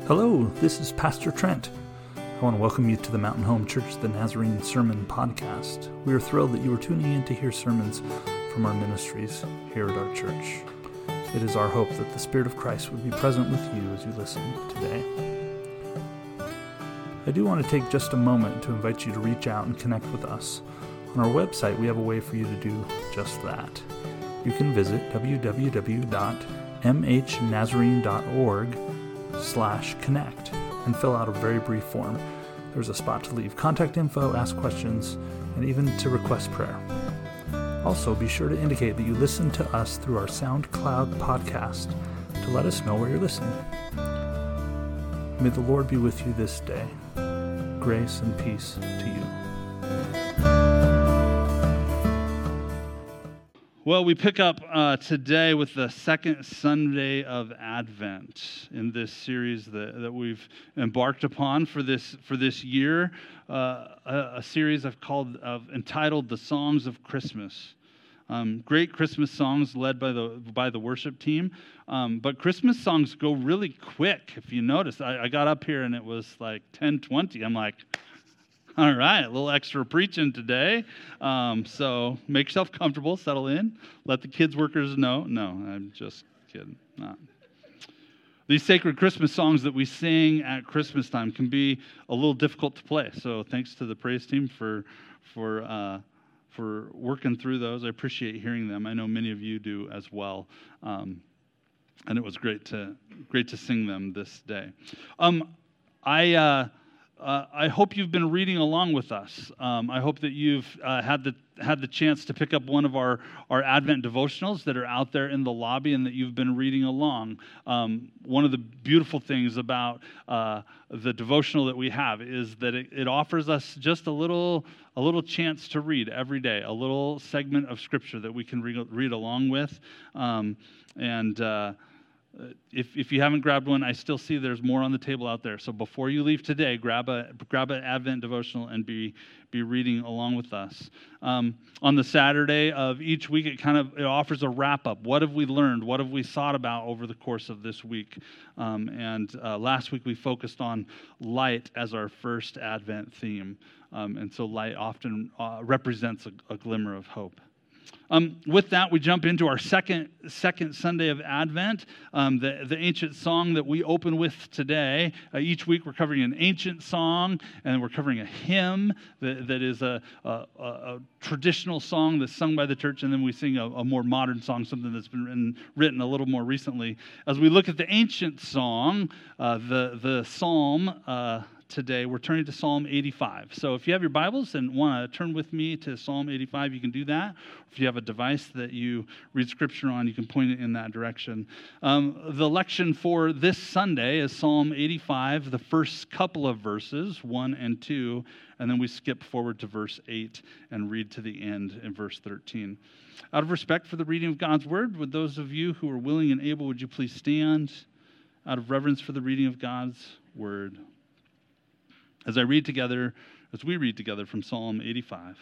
Hello, this is Pastor Trent. I want to welcome you to the Mountain Home Church the Nazarene Sermon Podcast. We are thrilled that you are tuning in to hear sermons from our ministries here at our church. It is our hope that the Spirit of Christ would be present with you as you listen today. I do want to take just a moment to invite you to reach out and connect with us. On our website, we have a way for you to do just that. You can visit www.mhnazarene.org/connect and fill out a very brief form. There's a spot to leave contact info, ask questions, and even to request prayer. Also, be sure to indicate that you listen to us through our SoundCloud podcast to let us know where you're listening. May the Lord be with you this day. Grace and peace to you. Well, we pick up today with the second Sunday of Advent in this series that we've embarked upon for this year, a series I've entitled "The Songs of Christmas." Great Christmas songs led by the worship team, but Christmas songs go really quick. If you notice, I got up here and it was like 10:20. I'm like, all right, a little extra preaching today. So make yourself comfortable, settle in, let the kids workers know. No, I'm just kidding. Not. These sacred Christmas songs that we sing at Christmas time can be a little difficult to play. So thanks to the praise team for working through those. I appreciate hearing them. I know many of you do as well. And it was great to sing them this day. I hope you've been reading along with us. I hope that you've had the chance to pick up one of our Advent devotionals that are out there in the lobby and that you've been reading along. One of the beautiful things about the devotional that we have is that it offers us just a little chance to read every day, a little segment of Scripture that we can read along with. If you haven't grabbed one, I still see there's more on the table out there. So before you leave today, grab an Advent devotional and be reading along with us. On the Saturday of each week, it offers a wrap up. What have we learned? What have we thought about over the course of this week? Last week we focused on light as our first Advent theme, and so light often represents a glimmer of hope. With that, we jump into our second Sunday of Advent, the ancient song that we open with today. Each week we're covering an ancient song, and we're covering a hymn that is a traditional song that's sung by the church, and then we sing a more modern song, something that's been written a little more recently. As we look at the ancient song, the psalm, today, we're turning to Psalm 85. So if you have your Bibles and want to turn with me to Psalm 85, you can do that. If you have a device that you read Scripture on, you can point it in that direction. The lection for this Sunday is Psalm 85, the first couple of verses, 1 and 2, and then we skip forward to verse 8 and read to the end in verse 13. Out of respect for the reading of God's Word, would those of you who are willing and able, would you please stand out of reverence for the reading of God's Word? As we read together from Psalm 85.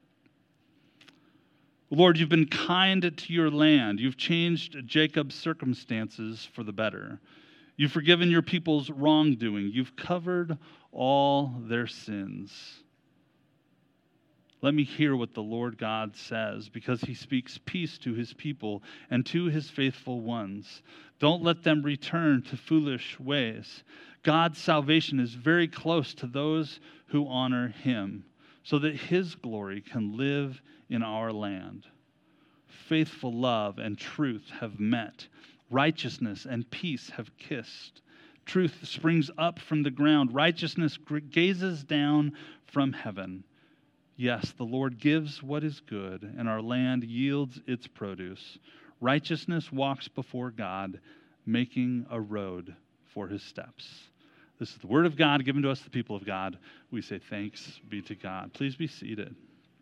Lord, you've been kind to your land. You've changed Jacob's circumstances for the better. You've forgiven your people's wrongdoing. You've covered all their sins. Let me hear what the Lord God says, because he speaks peace to his people and to his faithful ones. Don't let them return to foolish ways. God's salvation is very close to those who honor him, so that his glory can live in our land. Faithful love and truth have met. Righteousness and peace have kissed. Truth springs up from the ground. Righteousness gazes down from heaven. Yes, the Lord gives what is good, and our land yields its produce. Righteousness walks before God, making a road for his steps. This is the word of God given to us, the people of God. We say thanks be to God. Please be seated.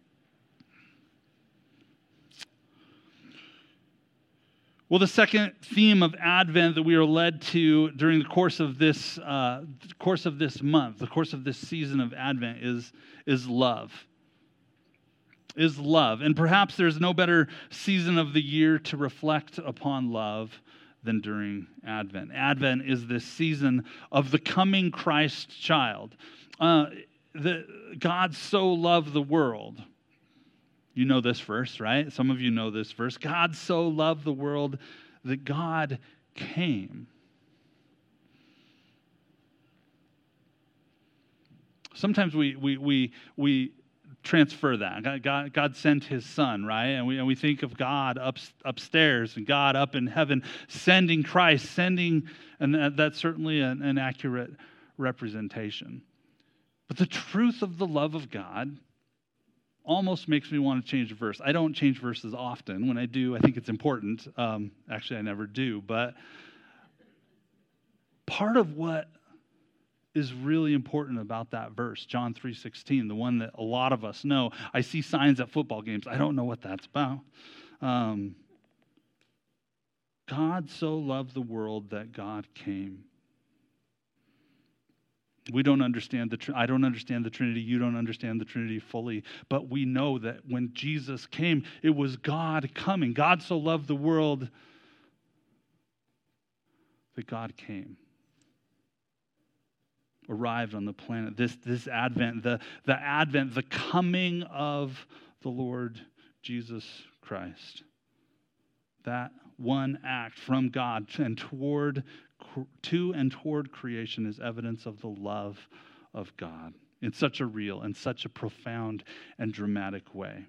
Well, the second theme of Advent that we are led to during the course of this month, the course of this season of Advent, is love. Is love. And perhaps there's no better season of the year to reflect upon love than during Advent. Advent is this season of the coming Christ child. God so loved the world. You know this verse, right? Some of you know this verse. God so loved the world that God came. Sometimes we transfer that. God sent his son, right? And we think of God upstairs and God up in heaven sending Christ, and that's certainly an accurate representation. But the truth of the love of God almost makes me want to change a verse. I don't change verses often. When I do, I think it's important. Actually, I never do. But part of what is really important about that verse, John 3:16, the one that a lot of us know. I see signs at football games. I don't know what that's about. God so loved the world that God came. We don't understand I don't understand the Trinity. You don't understand the Trinity fully. But we know that when Jesus came, it was God coming. God so loved the world that God came. Arrived on the planet. This Advent, the Advent, the coming of the Lord Jesus Christ. That one act from God and toward creation is evidence of the love of God in such a real and such a profound and dramatic way.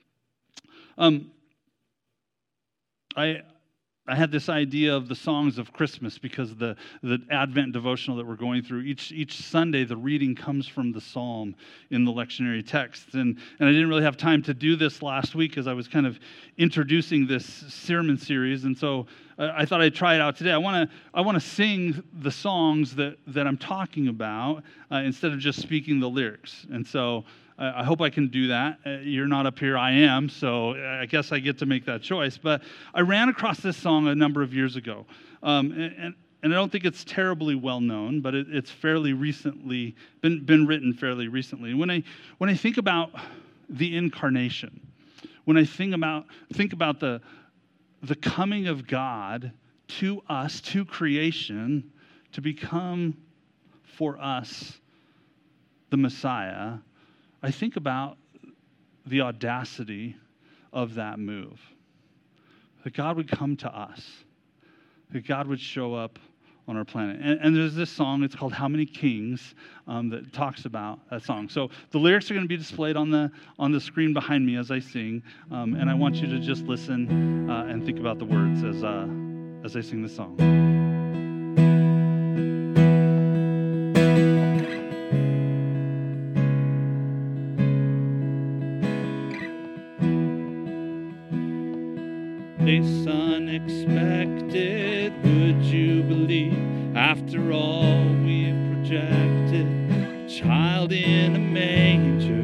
I had this idea of the songs of Christmas because the Advent devotional that we're going through, each Sunday the reading comes from the psalm in the lectionary text. And I didn't really have time to do this last week as I was kind of introducing this sermon series. And so I thought I'd try it out today. I want to sing the songs that I'm talking about instead of just speaking the lyrics. And so I hope I can do that. You're not up here, I am, so I guess I get to make that choice. But I ran across this song a number of years ago, and I don't think it's terribly well known, but it's fairly recently been written fairly recently. When I think about the incarnation, when I think about the coming of God to us, to creation, to become for us the Messiah, I think about the audacity of that move. That God would come to us. That God would show up on our planet. And there's this song, it's called How Many Kings, that talks about that song. So the lyrics are going to be displayed on the screen behind me as I sing. And I want you to just listen and think about the words as I sing the song. Place unexpected, would you believe? After all we've projected, a child in a manger,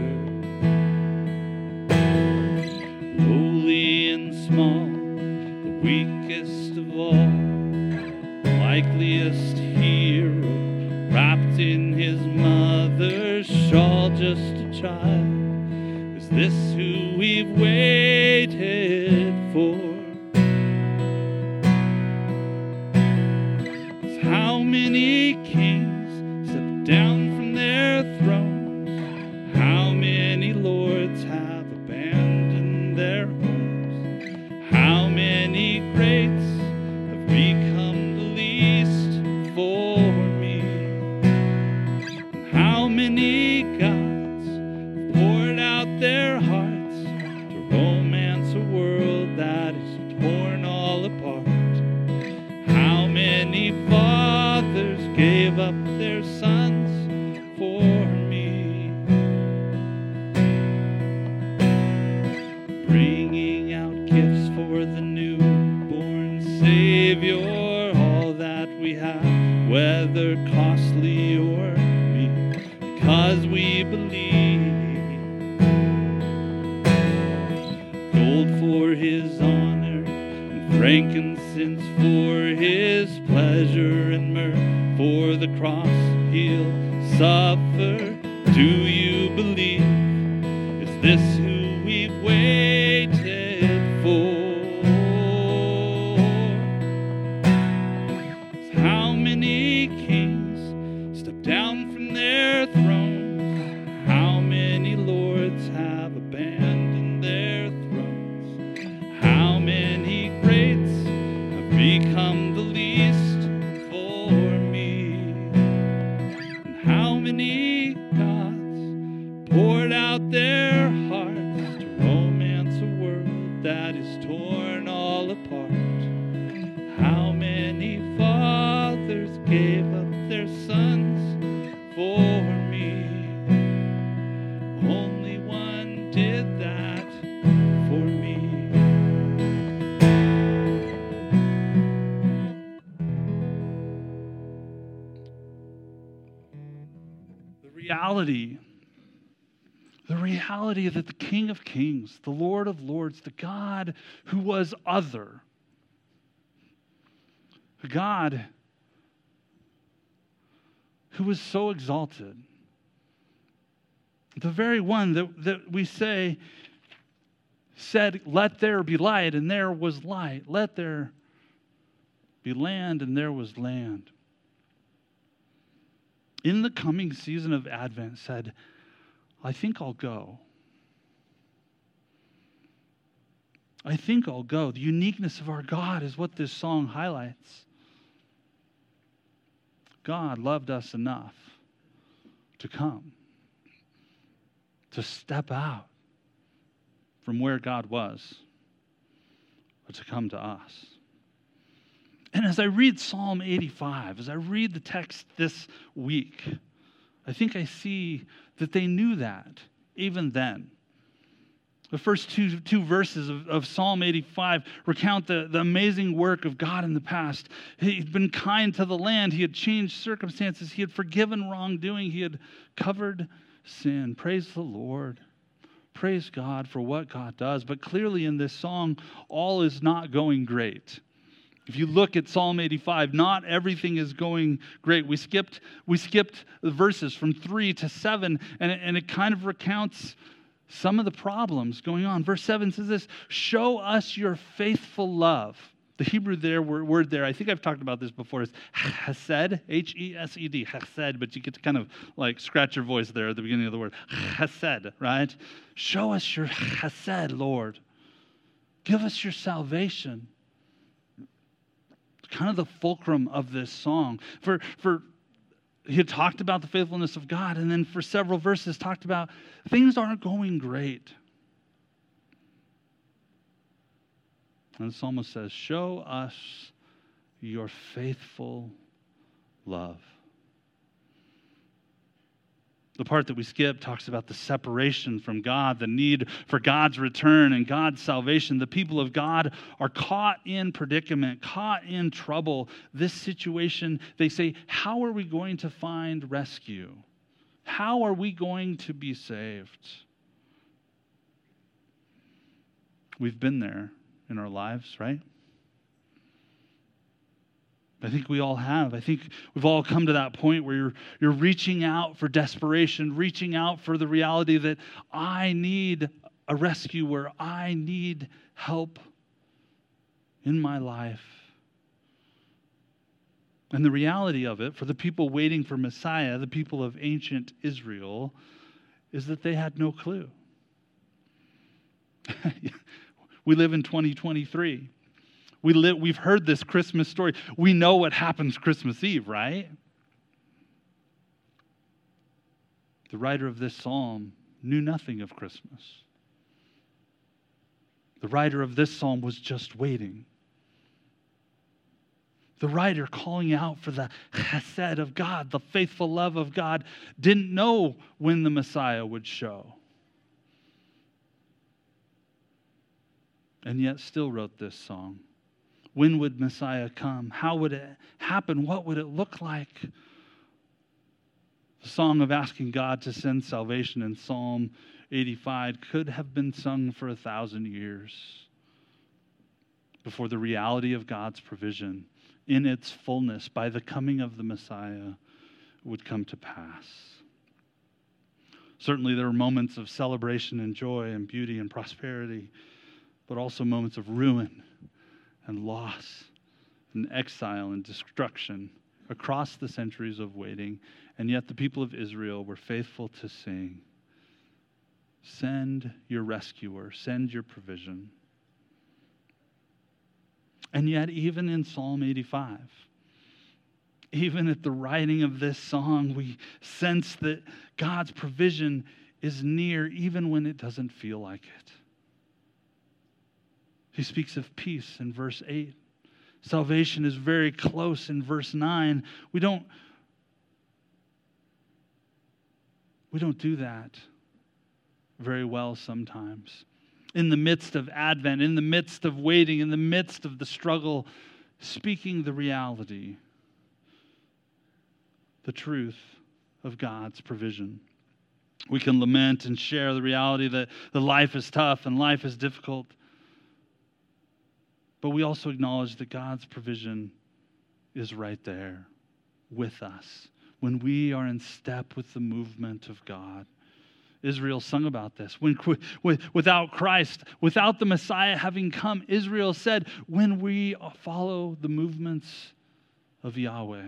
lowly and small, the weakest of all, likeliest hero, wrapped in his mother's shawl, just a child. Is this who we've waited for? How many kings stepped down from their thrones? How many lords have abandoned their homes? How many greats have become the least for me? And how many gods have poured out their hearts to romance a world that is torn all apart? How many fathers gave up their sons for me? Bringing out gifts for the newborn Savior, all that we have, whether costly or mean, because we believe. Gold for his honor, and frankincense for his pleasure, and myrrh for the cross he'll suffer. Do you believe? Is this who we've waited for? fall apart. How many fathers gave up their sons for me? Only one did that for me. The reality that the King of Kings, the Lord of Lords, the God who was other, the God who was so exalted, the very one that we say said, "Let there be light," and there was light. "Let there be land," and there was land. In the coming season of Advent said, "I think I'll go. I think I'll go." The uniqueness of our God is what this song highlights. God loved us enough to come, to step out from where God was, but to come to us. And as I read Psalm 85, as I read the text this week, I think I see that they knew that even then. The first two verses of Psalm 85 recount the amazing work of God in the past. He'd been kind to the land. He had changed circumstances. He had forgiven wrongdoing. He had covered sin. Praise the Lord. Praise God for what God does. But clearly in this song, all is not going great. If you look at Psalm 85, not everything is going great. We skipped the verses from 3 to 7, and it kind of recounts some of the problems going on. Verse 7 says this: "Show us your faithful love." The Hebrew word there, I think I've talked about this before, is chesed, H-E-S-E-D, chesed, but you get to kind of like scratch your voice there at the beginning of the word. Chesed, right? Show us your chesed, Lord. Give us your salvation. Kind of the fulcrum of this song. He had talked about the faithfulness of God, and then for several verses talked about things aren't going great. And the psalmist says, "Show us your faithful love." The part that we skip talks about the separation from God, the need for God's return and God's salvation. The people of God are caught in predicament, caught in trouble. This situation, they say, how are we going to find rescue? How are we going to be saved? We've been there in our lives, right? I think we all have. I think we've all come to that point where you're reaching out for desperation, reaching out for the reality that I need a rescuer, I need help in my life. And the reality of it, for the people waiting for Messiah, the people of ancient Israel, is that they had no clue. We live in 2023. We've heard this Christmas story. We know what happens Christmas Eve, right? The writer of this psalm knew nothing of Christmas. The writer of this psalm was just waiting. The writer calling out for the chesed of God, the faithful love of God, didn't know when the Messiah would show. And yet still wrote this song. When would Messiah come? How would it happen? What would it look like? The song of asking God to send salvation in Psalm 85 could have been sung for 1,000 years before the reality of God's provision in its fullness by the coming of the Messiah would come to pass. Certainly there were moments of celebration and joy and beauty and prosperity, but also moments of ruin and loss and exile and destruction across the centuries of waiting. And yet the people of Israel were faithful to sing, "Send your rescuer, send your provision." And yet even in Psalm 85, even at the writing of this song, we sense that God's provision is near even when it doesn't feel like it. He speaks of peace in verse 8. Salvation is very close in verse 9. We don't do that very well sometimes. In the midst of Advent, in the midst of waiting, in the midst of the struggle, speaking the reality, the truth of God's provision. We can lament and share the reality that life is tough and life is difficult. But we also acknowledge that God's provision is right there with us when we are in step with the movement of God. Israel sung about this. Without Christ, without the Messiah having come, Israel said, when we follow the movements of Yahweh,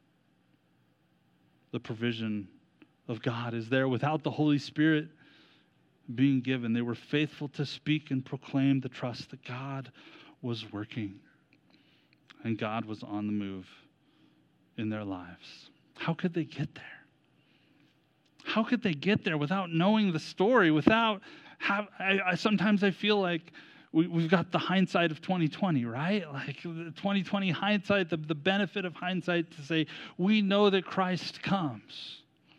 the provision of God is there. Without the Holy Spirit being given, they were faithful to speak and proclaim the trust that God was working and God was on the move in their lives. How could they get there? How could they get there without knowing the story, sometimes I feel like we've got the hindsight of 2020, right? Like the 2020 hindsight, the benefit of hindsight to say, we know that Christ comes.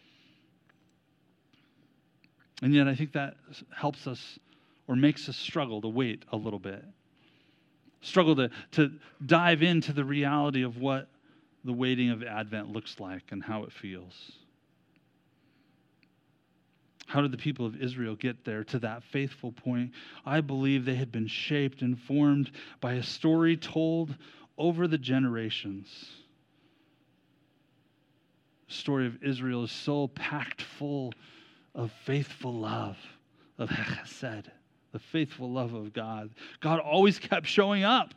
And yet I think that helps us or makes us struggle to wait a little bit. Struggle to dive into the reality of what the waiting of Advent looks like and how it feels. How did the people of Israel get there to that faithful point? I believe they had been shaped and formed by a story told over the generations. The story of Israel is so packed full of faithful love, of chesed, the faithful love of God. God always kept showing up,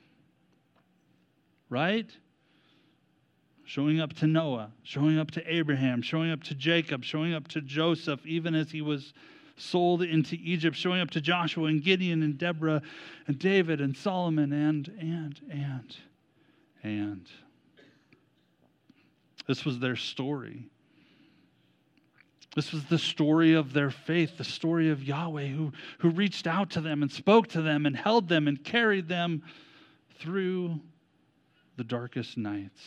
right? Showing up to Noah, showing up to Abraham, showing up to Jacob, showing up to Joseph, even as he was sold into Egypt, showing up to Joshua and Gideon and Deborah and David and Solomon and. This was their story. This was the story of their faith, the story of Yahweh who reached out to them and spoke to them and held them and carried them through the darkest nights.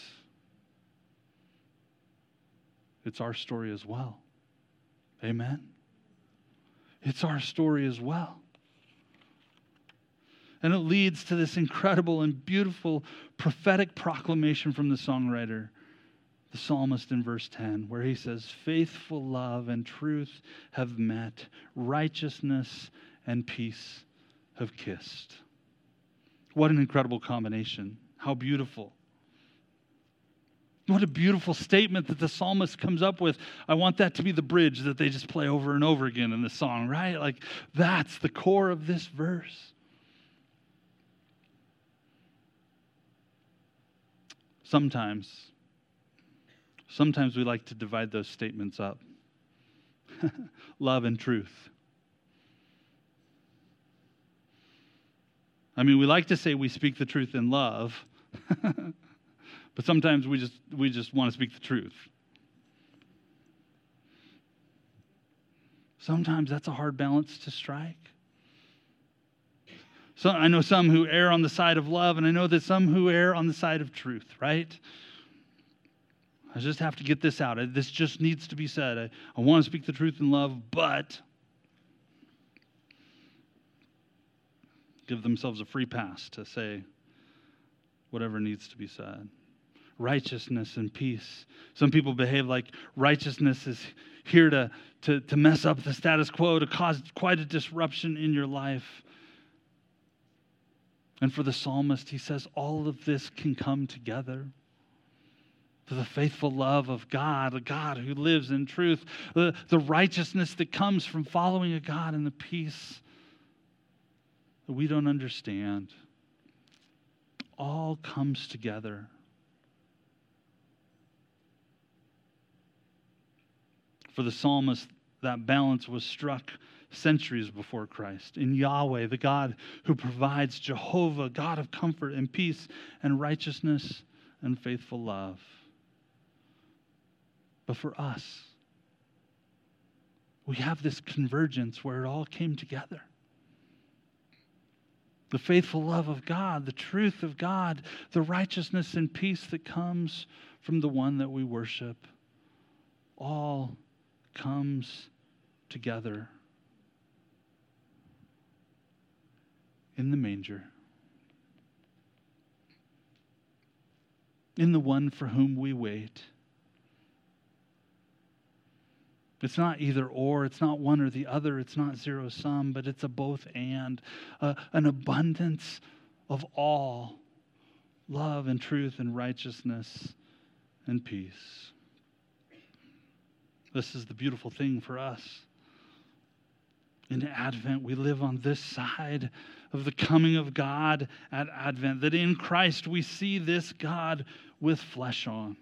It's our story as well. Amen? It's our story as well. And it leads to this incredible and beautiful prophetic proclamation from the songwriter, the psalmist in verse 10, where he says, faithful love and truth have met, righteousness and peace have kissed. What an incredible combination. How beautiful. What a beautiful statement that the psalmist comes up with. I want that to be the bridge that they just play over and over again in the song, right? Like, that's the core of this verse. Sometimes we like to divide those statements up. Love and truth. I mean, we like to say we speak the truth in love. But sometimes we just want to speak the truth. Sometimes that's a hard balance to strike. So I know some who err on the side of love, and I know that some who err on the side of truth, right? I just have to get this out. This just needs to be said. I want to speak the truth in love, but give themselves a free pass to say whatever needs to be said. Righteousness and peace. Some people behave like righteousness is here to mess up the status quo, to cause quite a disruption in your life. And for the psalmist, he says all of this can come together. To the faithful love of God, a God who lives in truth, the righteousness that comes from following a God, and the peace that we don't understand. All comes together. For the psalmist, that balance was struck centuries before Christ. In Yahweh, the God who provides, Jehovah, God of comfort and peace and righteousness and faithful love. But for us, we have this convergence where it all came together. the faithful love of God, the truth of God, the righteousness and peace that comes from the one that we worship, all comes together in the manger, in the one for whom we wait. It's not either or, it's not one or the other, it's not zero sum, but it's a both and, an abundance of all love and truth and righteousness and peace. This is the beautiful thing for us. In Advent, we live on this side of the coming of God at Advent, that in Christ we see this God with flesh on,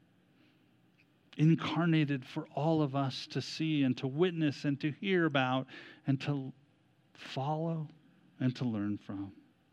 incarnated for all of us to see and to witness and to hear about and to follow and to learn from.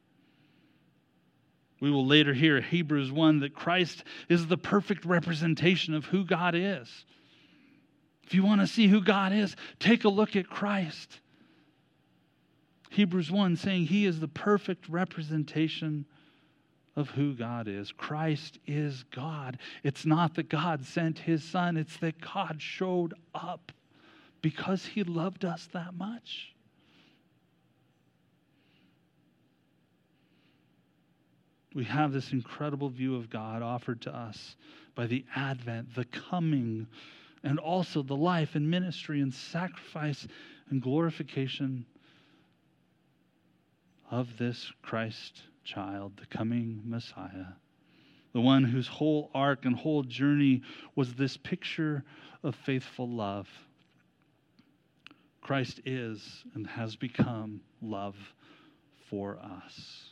We will later hear in Hebrews 1 that Christ is the perfect representation of who God is. If you want to see who God is, take a look at Christ. Hebrews 1 saying he is the perfect representation of who God is. Christ is God. It's not that God sent his son, it's that God showed up because he loved us that much. We have this incredible view of God offered to us by the advent, the coming, and also the life and ministry and sacrifice and glorification of this Christ child, the coming Messiah, the one whose whole arc and whole journey was this picture of faithful love. Christ is and has become love for us.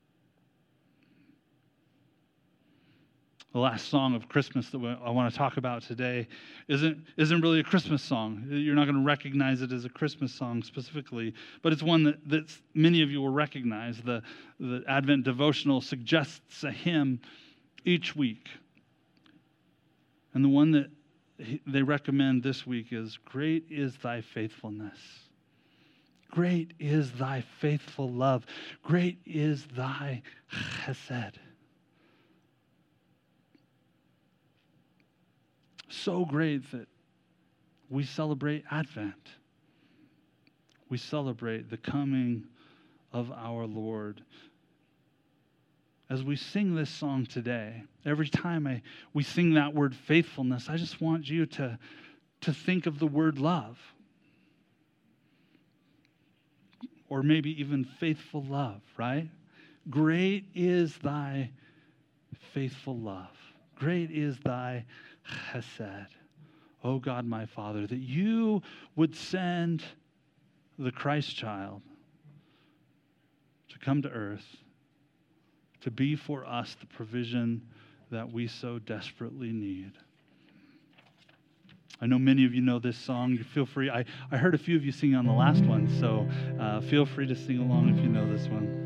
The last song of Christmas that I want to talk about today isn't really a Christmas song. You're not going to recognize it as a Christmas song specifically, but it's one that many of you will recognize. The Advent devotional suggests a hymn each week. And the one that they recommend this week is, "Great is thy faithfulness. Great is thy faithful love. Great is thy chesed." So great that we celebrate Advent. We celebrate the coming of our Lord. As we sing this song today, every time we sing that word faithfulness, I just want you to think of the word love. Or maybe even faithful love, right? Great is thy faithful love. Great is thy chesed, O God my Father, that you would send the Christ child to come to earth, to be for us the provision that we so desperately need. I know many of you know this song. You feel free. I heard a few of you sing on the last one, so feel free to sing along if you know this one.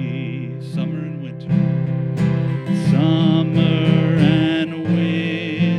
Summer and winter.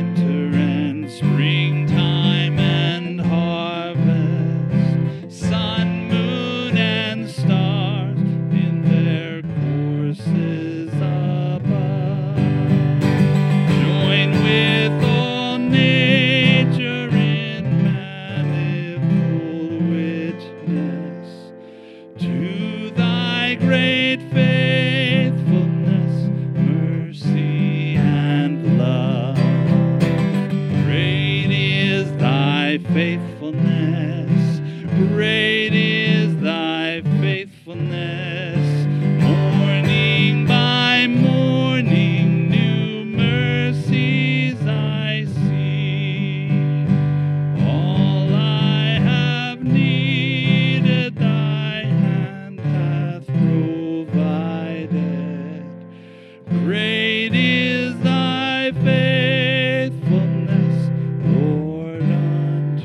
thy faithfulness. Great is thy faithfulness. Morning by morning, new mercies I see. All I have needed, thy hand hath provided. Great is thy faithfulness, Lord, unto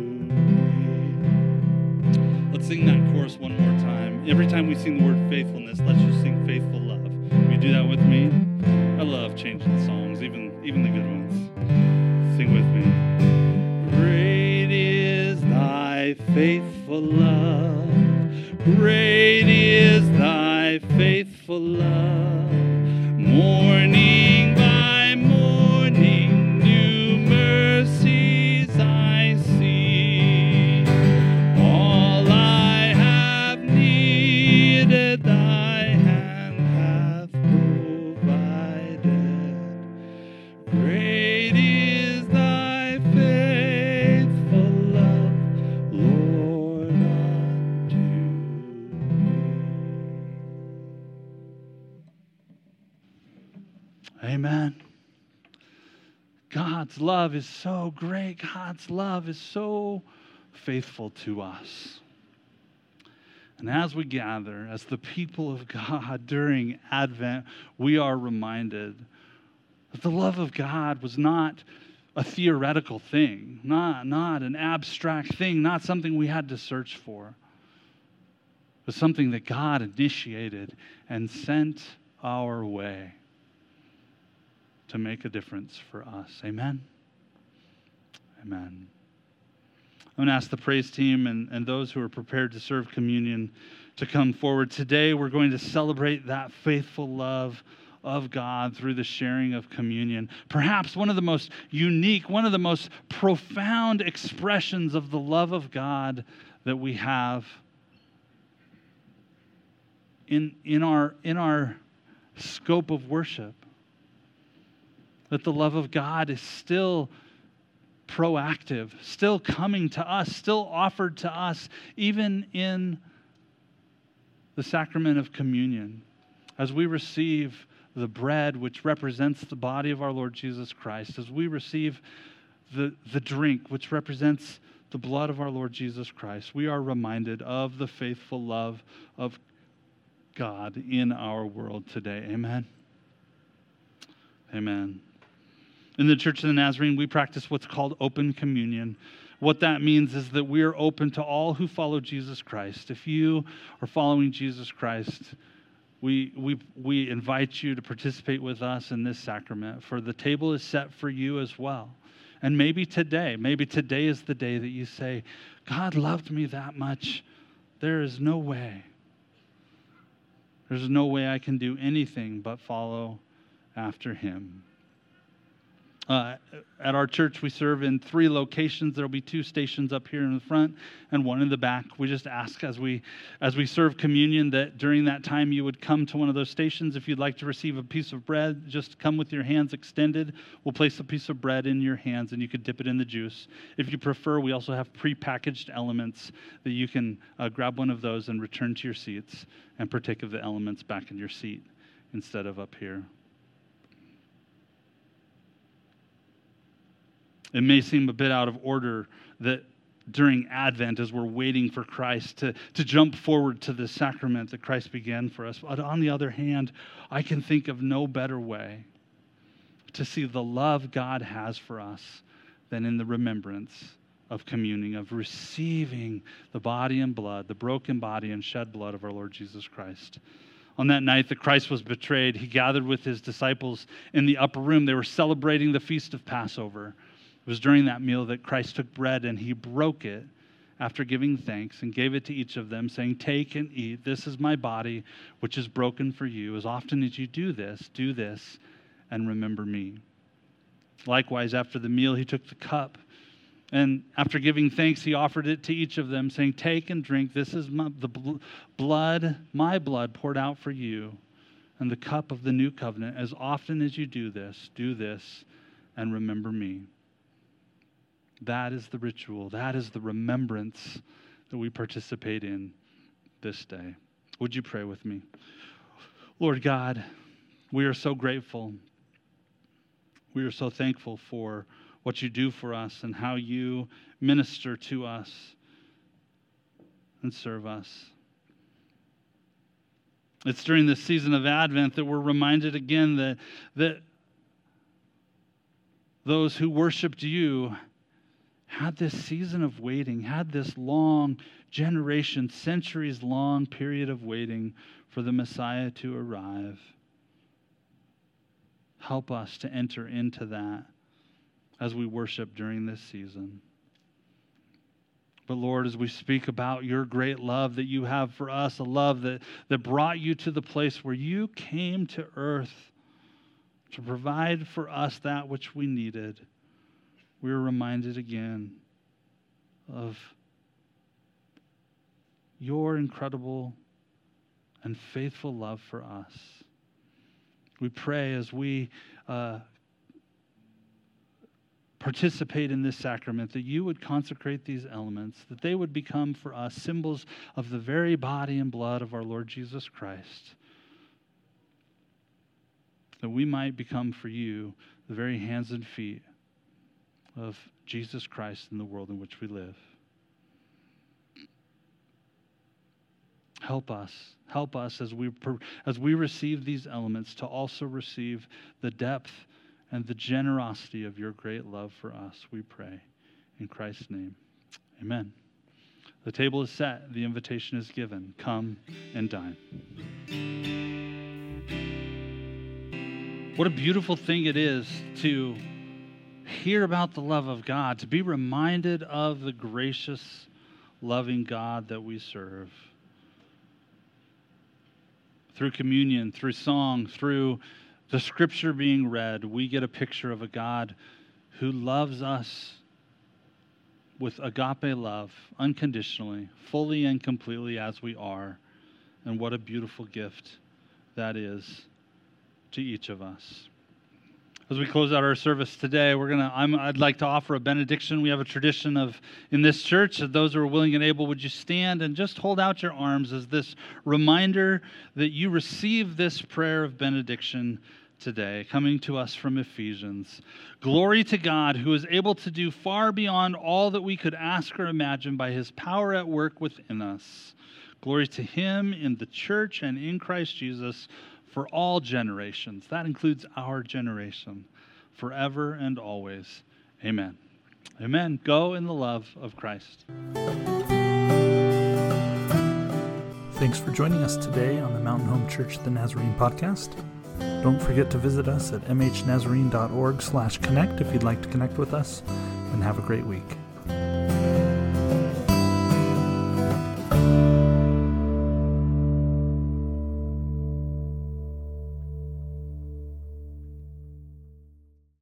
me. Let's sing that chorus one more time. Every time we sing the word faithfulness, let's just sing faithful love. Will you do that with me? I love changing songs, even the good ones. Sing with me. Great is thy faithful love. Great is thy faithful love. Morning by morning, new mercies I see. All I have needed, thy hand hath provided. Great is thy faithful love, Lord, unto me. Amen. God's love is so great. God's love is so faithful to us. And as we gather, as the people of God during Advent, we are reminded that the love of God was not a theoretical thing, not an abstract thing, not something we had to search for, but something that God initiated and sent our way to make a difference for us. Amen? Amen. I'm going to ask the praise team and those who are prepared to serve communion to come forward. Today we're going to celebrate that faithful love of God through the sharing of communion. Perhaps one of the most unique, one of the most profound expressions of the love of God that we have in our scope of worship. That the love of God is still proactive, still coming to us, still offered to us, even in the sacrament of communion. As we receive the bread, which represents the body of our Lord Jesus Christ, as we receive the drink, which represents the blood of our Lord Jesus Christ, we are reminded of the faithful love of God in our world today. Amen. Amen. In the Church of the Nazarene, we practice what's called open communion. What that means is that we are open to all who follow Jesus Christ. If you are following Jesus Christ, we invite you to participate with us in this sacrament, for the table is set for you as well. And maybe today is the day that you say, God loved me that much. There is no way. There's no way I can do anything but follow after him. At our church, we serve in 3 locations. There will be 2 stations up here in the front and 1 in the back. We just ask as we serve communion that during that time you would come to one of those stations. If you'd like to receive a piece of bread, just come with your hands extended. We'll place a piece of bread in your hands and you could dip it in the juice. If you prefer, we also have prepackaged elements that you can grab one of those and return to your seats and partake of the elements back in your seat instead of up here. It may seem a bit out of order that during Advent, as we're waiting for Christ to jump forward to the sacrament that Christ began for us. But on the other hand, I can think of no better way to see the love God has for us than in the remembrance of communing, of receiving the body and blood, the broken body and shed blood of our Lord Jesus Christ. On that night that Christ was betrayed, he gathered with his disciples in the upper room. They were celebrating the feast of Passover. It was during that meal that Christ took bread and he broke it after giving thanks and gave it to each of them, saying, "Take and eat. This is my body, which is broken for you. As often as you do this and remember me." Likewise, after the meal, he took the cup. And after giving thanks, he offered it to each of them, saying, "Take and drink. This is my blood poured out for you, and the cup of the new covenant. As often as you do this and remember me." That is the ritual. That is the remembrance that we participate in this day. Would you pray with me? Lord God, we are so grateful. We are so thankful for what you do for us and how you minister to us and serve us. It's during this season of Advent that we're reminded again that those who worshiped you had this season of waiting, had this long generation, centuries-long period of waiting for the Messiah to arrive. Help us to enter into that as we worship during this season. But Lord, as we speak about your great love that you have for us, a love that brought you to the place where you came to earth to provide for us that which we needed, we are reminded again of your incredible and faithful love for us. We pray as we participate in this sacrament that you would consecrate these elements, that they would become for us symbols of the very body and blood of our Lord Jesus Christ, that we might become for you the very hands and feet of Jesus Christ in the world in which we live. Help us as we receive these elements to also receive the depth and the generosity of your great love for us, we pray. In Christ's name, amen. The table is set. The invitation is given. Come and dine. What a beautiful thing it is to hear about the love of God, to be reminded of the gracious, loving God that we serve. Through communion, through song, through the scripture being read, we get a picture of a God who loves us with agape love, unconditionally, fully and completely as we are. And what a beautiful gift that is to each of us. As we close out our service today, I'd like to offer a benediction. We have a tradition in this church, that those who are willing and able, would you stand and just hold out your arms as this reminder that you receive this prayer of benediction today, coming to us from Ephesians. Glory to God, who is able to do far beyond all that we could ask or imagine by his power at work within us. Glory to him in the church and in Christ Jesus for all generations. That includes our generation, forever and always. Amen. Amen. Go in the love of Christ. Thanks for joining us today on the Mountain Home Church The Nazarene podcast. Don't forget to visit us at mhnazarene.org/connect if you'd like to connect with us, and have a great week.